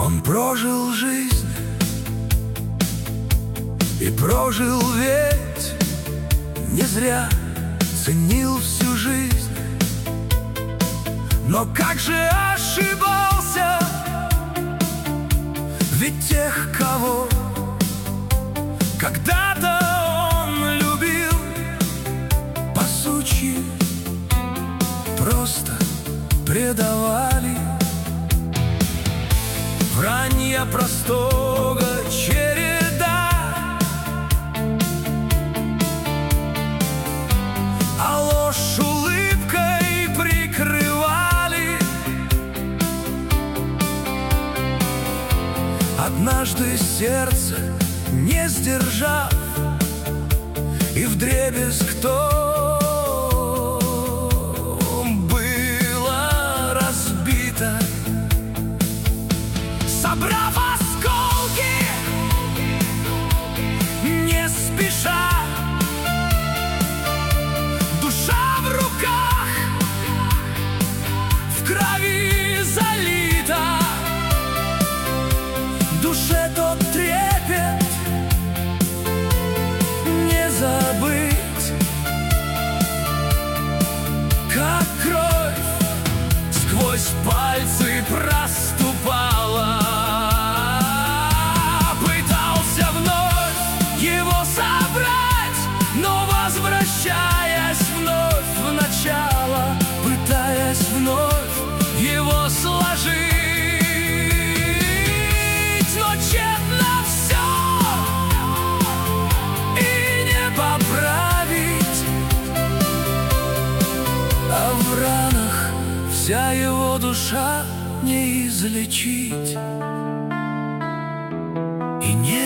Он прожил жизнь и прожил ведь не зря, ценил всю жизнь. Но как же ошибался, ведь тех, кого когда-то он любил, по сути, просто предавали. Вранья простого череда, а ложь улыбкой прикрывали. Однажды сердце не сдержав, и вдребезг было разбито. Собрав осколки, не спеша, душа в руках, в крови залита. Душе тот трепет не забыть, как кровь сквозь пальцы проступала. Пытался вновь его собрать, но возвращаясь вновь в начало, пытаясь вновь его сложить. В ранах вся его душа не излечить, и не